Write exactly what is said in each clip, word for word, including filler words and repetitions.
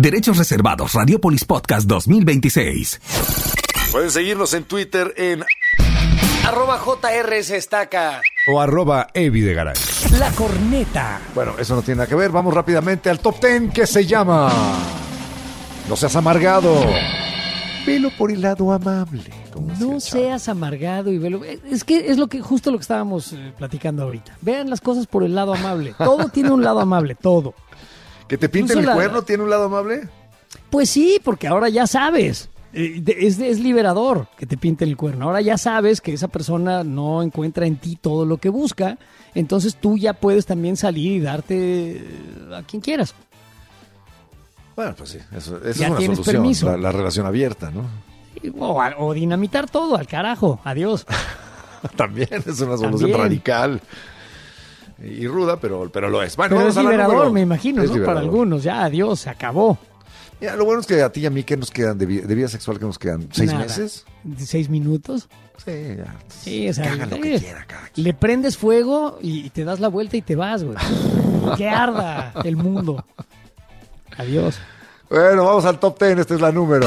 Derechos reservados. Radiopolis Podcast dos mil veintiséis. Pueden seguirnos en Twitter en arroba J R S Estaca o arroba Evi de Garay. La Corneta. Bueno, eso no tiene nada que ver. Vamos rápidamente al top ten que se llama No seas amargado, velo por el lado amable. No seas amargado y velo. Es que es lo que justo lo que estábamos eh, platicando ahorita. Vean las cosas por el lado amable. Todo tiene un lado amable, todo. ¿Que te pinten el la... cuerno tiene un lado amable? Pues sí, porque ahora ya sabes. Eh, es, es liberador que te pinten el cuerno. Ahora ya sabes que esa persona no encuentra en ti todo lo que busca. Entonces tú ya puedes también salir y darte a quien quieras. Bueno, pues sí, eso, eso ya es una tienes solución, permiso. La, la relación abierta, ¿no? O, o dinamitar todo, al carajo, adiós. También es una solución También. radical y ruda, pero, pero lo es. Bueno, pero vamos es a la liberador, número. me imagino, Es ¿no? liberador. Para algunos, ya, adiós, se acabó. Mira, lo bueno es que a ti y a mí, ¿qué nos quedan de, vi- de vida sexual? ¿Qué nos quedan? ¿Seis Nada. meses? ¿Seis minutos? Sí, ya. Sí, o sea, que hagan lo eh, que quiera cada quien. le prendes fuego y te das la vuelta y te vas, güey. Que arda el mundo. Adiós. Bueno, vamos al top ten. Esta es la número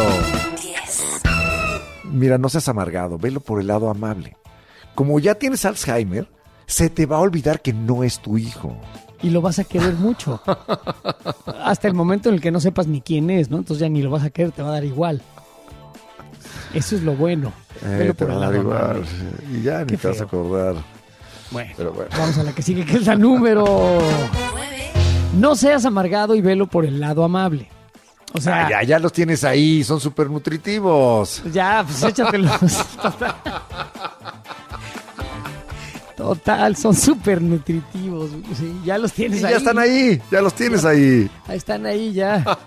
Mira, no seas amargado, velo por el lado amable. Como ya tienes Alzheimer, se te va a olvidar que no es tu hijo. Y lo vas a querer mucho. Hasta el momento en el que no sepas ni quién es, ¿no? Entonces ya ni lo vas a querer, te va a dar igual. Eso es lo bueno. Eh, Velo te por va el a dar lado igual. amable. Y ya ni Qué te vas a feo. acordar. Bueno, Pero bueno. vamos a la que sigue, que es la número... No seas amargado y velo por el lado amable. O sea, Ah, ya, ya los tienes ahí, son súper nutritivos. ya, pues échatelos. Total. Total, son súper nutritivos. Sí, ya los tienes Y ahí. ya están ahí, ya los tienes ahí. Ahí están ahí ya.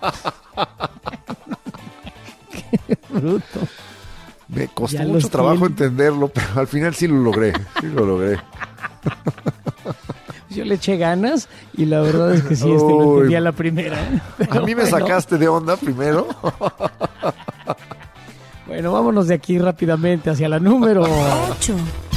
Qué bruto. Me costó Ya mucho los trabajo tiene. entenderlo, pero al final sí lo logré. Sí lo logré. Yo le eché ganas y la verdad es que sí, este lo Uy. entendí a la primera. ¿eh? Pero A mí me bueno, sacaste de onda primero. Bueno, vámonos de aquí rápidamente hacia la número ocho.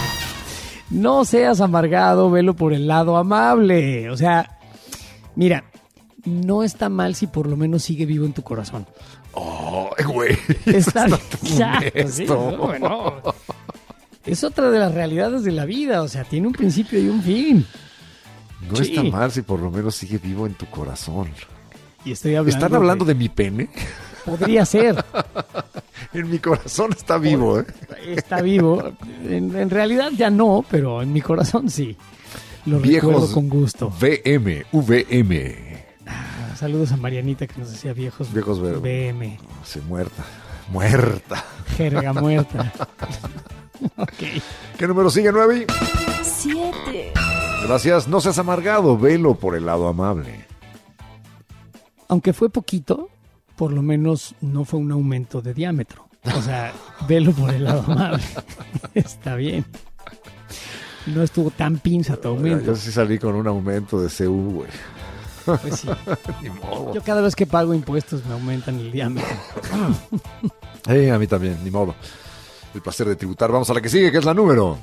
No seas amargado, velo por el lado amable. O sea, mira, no está mal si por lo menos sigue vivo en tu corazón. Oh, güey. Está bien. muy Exacto, sí, honesto. no, bueno. Es otra de las realidades de la vida. O sea, tiene un principio y un fin. No Sí. está mal si por lo menos sigue vivo en tu corazón. Y estoy hablando. ¿Están hablando de mi pene? Podría ser. En mi corazón está vivo, ¿eh? Está vivo. En, en realidad ya no, pero en mi corazón sí. Lo recuerdo Viejos con gusto. V M, V M. Ah, saludos a Marianita que nos decía viejos, Viejos V M. V M. Sí, muerta. Muerta. Jerga muerta. Ok. ¿Qué número sigue, Nuevi? siete. Gracias. No seas amargado, velo por el lado amable. Aunque fue poquito, por lo menos no fue un aumento de diámetro. O sea, velo por el lado amable. Está bien. No estuvo tan pinza tu aumento. Yo sí salí con un aumento de C U, güey. Pues sí. Ni modo. Yo cada vez que pago impuestos me aumentan el diámetro. Eh, a mí también, ni modo. El placer de tributar. Vamos a la que sigue, que es la número.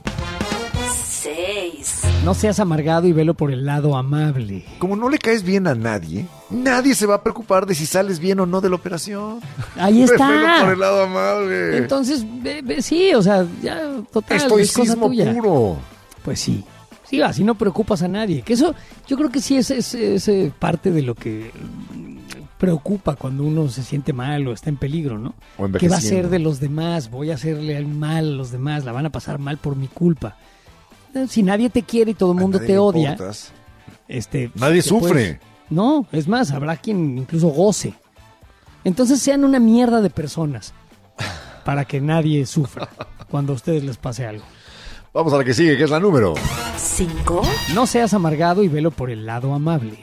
seis. No seas amargado y velo por el lado amable. Como no le caes bien a nadie, nadie se va a preocupar de si sales bien o no de la operación. Ahí Velo está. por el lado amable. Entonces, ve- ve- sí, o sea, ya total, es cosa Estoicismo tuya. puro. Pues sí. Sí, así no preocupas a nadie. Que eso, yo creo que sí es, es, es, eh, parte de lo que mm, preocupa cuando uno se siente mal o está en peligro, ¿no? O ¿Qué va a envejeciendo. ser de los demás? Voy a hacerle mal a los demás, la van a pasar mal por mi culpa. Eh, Si nadie te quiere y todo el A mundo nadie te le odia, importas. este, Nadie te sufre. puedes- No, es más, habrá quien incluso goce. Entonces sean una mierda de personas para que nadie sufra cuando a ustedes les pase algo. Vamos a la que sigue, que es la número. cinco. No seas amargado y velo por el lado amable.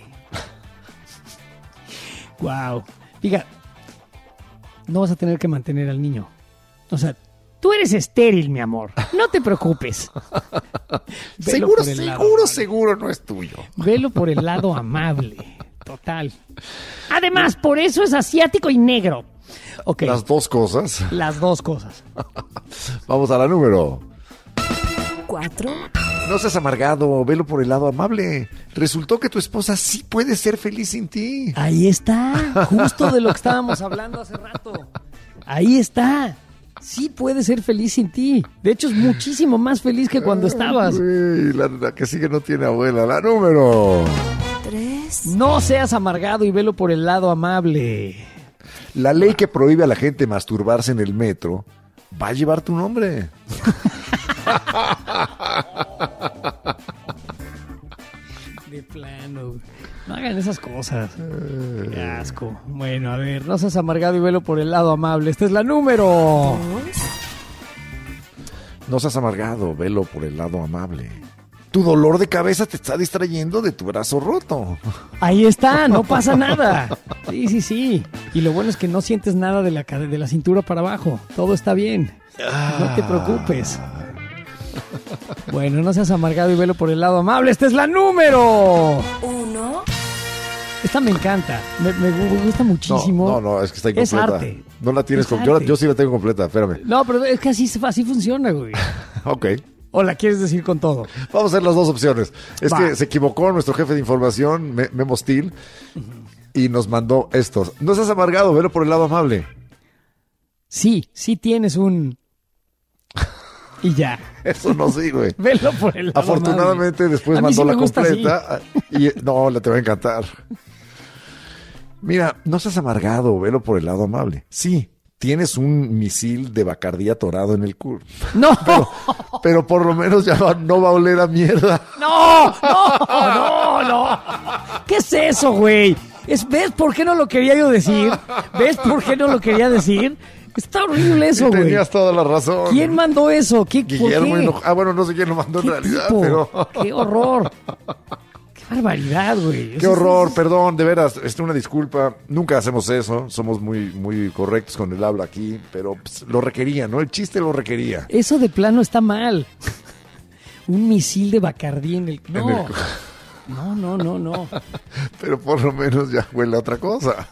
Wow. Diga, no vas a tener que mantener al niño. O sea, tú eres estéril, mi amor. No te preocupes. Velo Seguro, por el lado seguro, amable. seguro no es tuyo. Velo por el lado amable. Total. Además, por eso es asiático y negro. Ok, Las las, dos cosas. dos cosas. Vamos a la número. cuatro. No seas amargado, velo por el lado amable. Resultó que tu esposa sí puede ser feliz sin ti. Ahí está, justo de lo que estábamos hablando hace rato. Ahí está. Sí puede ser feliz sin ti. De hecho, es muchísimo más feliz que cuando estabas. Uy, la, la que sigue no tiene abuela. La número tres. No seas amargado y velo por el lado amable. La ley que prohíbe a la gente masturbarse en el metro va a llevar tu nombre. De plano. No hagan esas cosas. Qué asco. Bueno, a ver, no seas amargado y velo por el lado amable. Esta es la número. No seas amargado, velo por el lado amable. Tu dolor de cabeza te está distrayendo de tu brazo roto. Ahí está, no pasa nada. Sí, sí, sí. Y lo bueno es que no sientes nada de la, cade- de la cintura para abajo. Todo está bien. No te preocupes. Bueno, no seas amargado y velo por el lado amable. Esta es la número. Uno. Esta me encanta. Me, me gu- gusta muchísimo. No, no, no, es que está Es incompleta. arte. No la tienes Es com- yo, la- arte. yo sí la tengo completa, espérame. No, pero es que así, así funciona, güey. Ok. ¿O la quieres decir con todo? Vamos a hacer las dos opciones. Es Va. que se equivocó nuestro jefe de información, Me- Memo Steel, y nos mandó estos. No seas amargado, velo por el lado amable. Sí, sí tienes un... Y ya. Eso no sí, güey. Velo por el lado Afortunadamente amable. después A mí mandó sí me la gusta completa. Y no, la te va a encantar. Mira, no seas amargado, velo por el lado amable. Sí, tienes un misil de Bacardí atorado en el culo. así. ¡No! Pero, pero por lo menos ya va- no va a oler a mierda. ¡No! ¡No! ¡No! ¡No! ¿Qué es eso, güey? Es, ¿Ves por qué no lo quería yo decir? ¿Ves por qué no lo quería decir? Está horrible eso, Y güey. tenías toda la razón. ¿Quién mandó eso? ¿Qué, Guillermo ¿Por qué? Hinojo- Ah, bueno, no sé quién lo mandó en ¿Qué realidad, tipo? pero... ¡Qué horror! ¡Qué barbaridad, güey! Qué Eso es- horror, perdón, de veras, es una disculpa. Nunca hacemos eso, somos muy, muy correctos con el habla aquí, pero pues, lo requería, ¿no? El chiste lo requería. Eso de plano está mal. Un misil de Bacardí en el... No, En el- no, no, no, no. Pero por lo menos ya huele a otra cosa.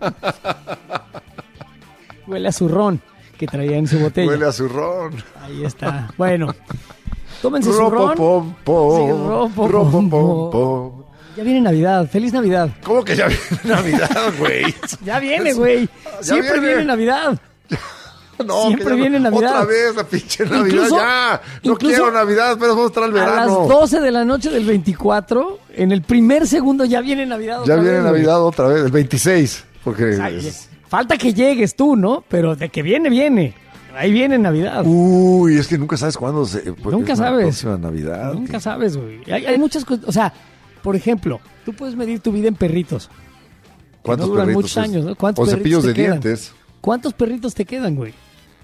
Huele a zurrón que traía en su botella. Huele a zurrón. Ahí está. Bueno, tómense su ron. Ropopompo, Sí, ropopompo. ropopompo. Ya viene Navidad. ¡Feliz Navidad! ¿Cómo que ya viene Navidad, güey? Ya viene, güey. Ya Siempre viene. viene Navidad. No, Siempre que ya- viene Navidad. Otra vez la pinche Navidad, Incluso- ya. No incluso quiero Navidad, pero vamos a estar al A las verano. doce de la noche del veinticuatro, en el primer segundo ya viene Navidad. Ya otra viene vez, güey. Navidad otra vez, el veintiséis. Porque... Ay, falta que llegues tú, ¿no? Pero de que viene, viene. Ahí viene Navidad. Uy, es que nunca sabes cuándo se... pues, Nunca es la sabes. próxima Navidad. Nunca sabes, güey. Hay, hay muchas cosas. O sea, por ejemplo, tú puedes medir tu vida en perritos. ¿Cuántos no duran perritos muchos es? años, ¿no? ¿Cuántos O perritos cepillos te de quedan? dientes. ¿Cuántos perritos te quedan, güey?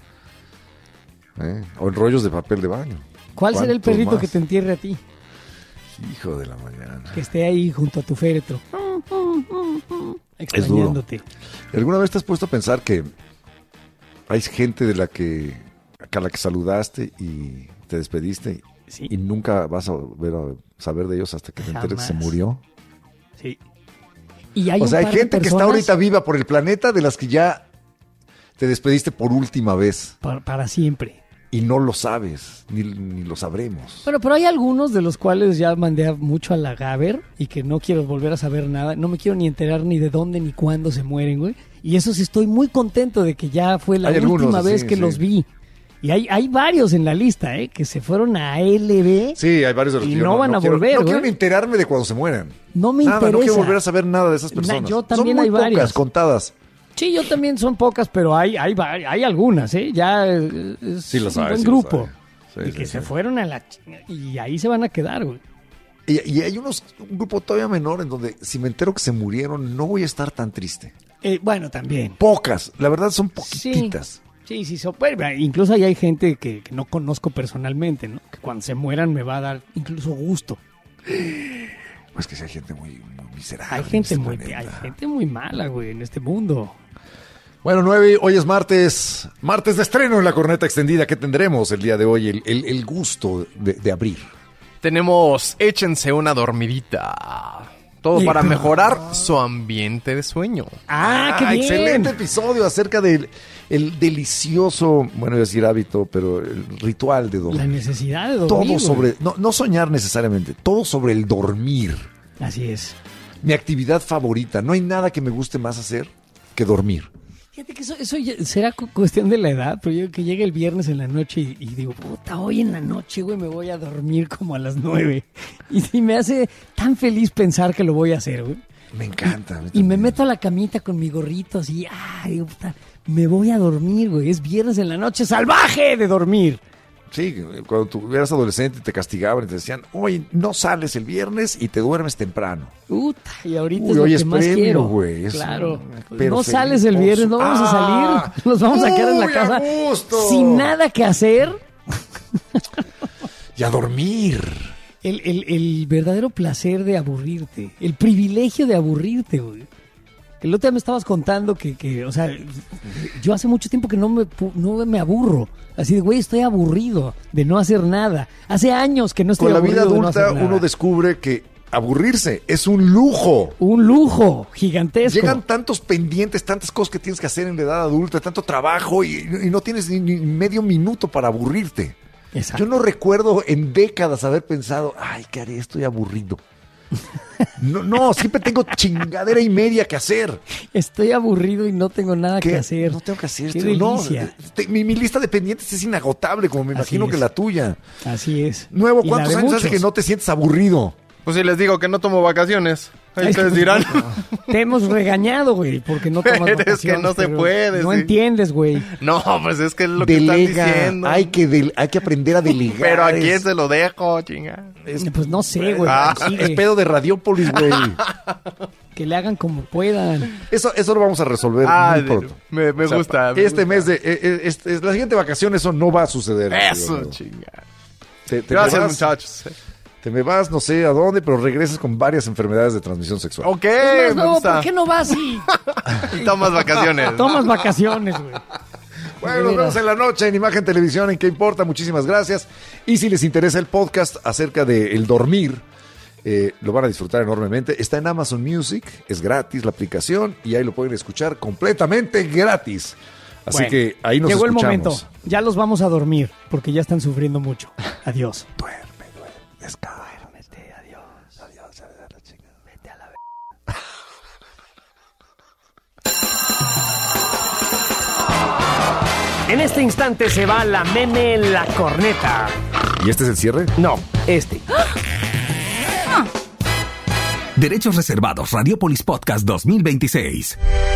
¿eh? O en rollos de papel de baño. ¿Cuál será el ¿Cuántos perrito más? que te entierre a ti? Hijo de la mañana. Que esté ahí junto a tu féretro. Extrañándote. ¿Alguna vez te has puesto a pensar que hay gente de la que a la que saludaste y te despediste Sí. y nunca vas a volver a saber de ellos hasta que te enteres que se Jamás. murió? Sí. Y hay O un sea, hay par de gente que está personas ahorita viva por el planeta de las que ya te despediste por última vez Para, para siempre. y no lo sabes, ni, ni lo sabremos. Bueno, pero hay algunos de los cuales ya mandé a- mucho a la Gaber y que no quiero volver a saber nada. No me quiero ni enterar ni de dónde ni cuándo se mueren, güey. Y eso sí estoy muy contento de que ya fue la Hay última algunos, vez sí, que sí. los vi. Y hay, hay varios en la lista, ¿eh? Que se fueron a L B. Sí, hay varios de los Y que yo no van a quiero- volver, No güey. quiero ni enterarme de cuando se mueran. No me Nada, no interesa. quiero volver a saber nada de esas Na- personas. yo también Son muy hay pocas, varias. contadas. Sí, yo también son pocas, pero hay hay, vari- hay algunas, ¿eh? Ya eh, es Sí las un hay, buen sí las grupo. hay. Sí, y sí, que sí. se fueron a la... ch- Y ahí se van a quedar, güey. Y, y hay unos, un grupo todavía menor en donde si me entero que se murieron, no voy a estar tan triste. Eh, bueno, también. Pocas, la verdad son Sí. poquititas. Sí, sí, so- bueno, incluso ahí hay gente que, que no conozco personalmente, ¿no? Que cuando se mueran me va a dar incluso gusto. Pues que sí, hay gente muy, muy miserable. Hay en gente este muy, planeta. hay gente muy mala, güey, en este mundo. Bueno, nueve, hoy es martes, martes de estreno en la corneta extendida. ¿Qué tendremos el día de hoy? El, el- el gusto de, de abrir. Tenemos Échense una dormidita. Todo Y- para mejorar su ambiente de sueño. Ah, qué bien. Excelente episodio acerca del el delicioso, bueno, iba a decir hábito, pero el ritual de La dormir. necesidad de dormir. Todo güey. sobre, no, no soñar necesariamente, todo sobre el dormir. Así es. Mi actividad favorita, no hay nada que me guste más hacer que dormir. Fíjate que eso, eso ya será cu- cuestión de la edad, pero yo que llegue el viernes en la noche y, y digo, puta, hoy en la noche, güey, me voy a dormir como a las nueve. Y, y me hace tan feliz pensar que lo voy a hacer, güey. Me encanta. a mí Y me también. meto a la camita con mi gorrito así, ay, digo, puta, me voy a dormir, güey. Es viernes en la noche, salvaje de dormir. Sí, cuando tú eras adolescente te castigaban y te decían, oye, no sales el viernes y te duermes temprano. Puta, y ahorita Uy, es lo hoy que es más premio, quiero. güey, es Claro. un- pero No feliz, sales el por viernes, su- no vamos a Ah, salir. Nos vamos a quedar en la uy, a casa gusto. sin nada que hacer. Y a dormir. El, el, el verdadero placer de aburrirte, el privilegio de aburrirte, güey. El otro día me estabas contando que, que, o sea, yo hace mucho tiempo que no me, pu- no me aburro. Así de, güey, estoy aburrido de no hacer nada. Hace años que no estoy Con la vida aburrido de no adulta hacer nada. uno descubre que aburrirse es un lujo. Un lujo gigantesco. Llegan tantos pendientes, tantas cosas que tienes que hacer en la edad adulta, tanto trabajo y, y no tienes ni, ni medio minuto para aburrirte. Exacto. Yo no recuerdo en décadas haber pensado, ay, ¿qué haré? Estoy aburrido. No, no, siempre tengo chingadera y media que hacer. Estoy aburrido y no tengo nada ¿Qué? que hacer. No tengo que hacer. Qué estoy- no, delicia. te- mi, mi lista de pendientes es inagotable, como me Así imagino es. que la tuya. Así es. Nuevo, Y la ¿cuántos de años hace muchos. que no te sientes aburrido? Pues si les digo que no tomo vacaciones, ahí Es que- ustedes dirán. Te hemos regañado, güey, porque no tomas Pero es que vacaciones, no se pero puede, No sí. entiendes, güey. No, pues es que es lo que están Delega. diciendo. Hay que, del- hay que aprender a delegar. Pero a quién es, se lo dejo, chinga. es- Pues no sé, güey. Ah, sigue. es pedo de Radiópolis, güey. Que le hagan como puedan. Eso, eso lo vamos a resolver Ah, muy de- pronto. me, me O sea, gusta. me Este gusta. mes de... eh, eh, este- la siguiente vacación eso no va a suceder. Eso, amigo. chinga. Te, te Gracias, me vas, muchachos. Te me vas, no sé a dónde, pero regresas con varias enfermedades de transmisión sexual. Ok, Es más, me no, gusta. ¿por qué no vas y Y tomas vacaciones. tomas vacaciones, güey? Bueno, De nos veras. vemos en la noche en Imagen Televisión, en ¿Qué importa? Muchísimas gracias. Y si les interesa el podcast acerca de el dormir, eh, lo van a disfrutar enormemente. Está en Amazon Music, es gratis la aplicación y ahí lo pueden escuchar completamente gratis. Así Bueno, que ahí nos llegó escuchamos. el momento. Ya los vamos a dormir porque ya están sufriendo mucho. Adiós. Duerme, duerme, descansa. Duérmete, adiós. Adiós, adiós, la chingada. Vete a la En este instante se va la meme en la corneta. ¿Y este es el cierre? No, este. Derechos reservados. Radiopolis Podcast dos mil veintiséis.